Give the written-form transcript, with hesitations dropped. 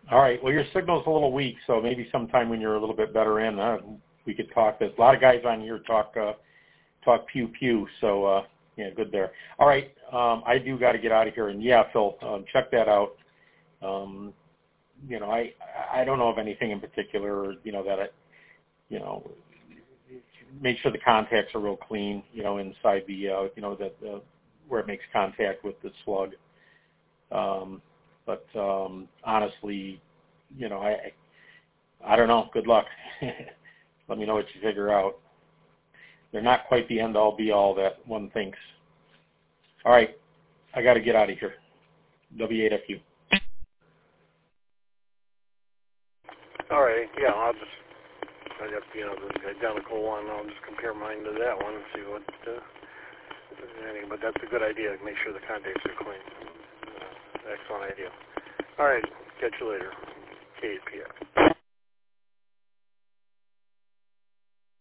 All right. Well, your signal's a little weak, so maybe sometime when you're a little bit better in, we could talk. There's a lot of guys on here talk pew pew. So yeah, good there. All right. I do got to get out of here, and yeah, Phil, check that out. You know, I don't know of anything in particular, you know, that make sure the contacts are real clean, you know, inside the, you know, where it makes contact with the slug. But honestly, you know, I don't know. Good luck. Let me know what you figure out. They're not quite the end-all, be-all that one thinks. All right. I got to get out of here. W8FU. All right. Yeah, I got, you know, the identical one. I'll just compare mine to that one and see what, but that's a good idea. Make sure the contacts are clean. Excellent idea. All right. Catch you later. KPF.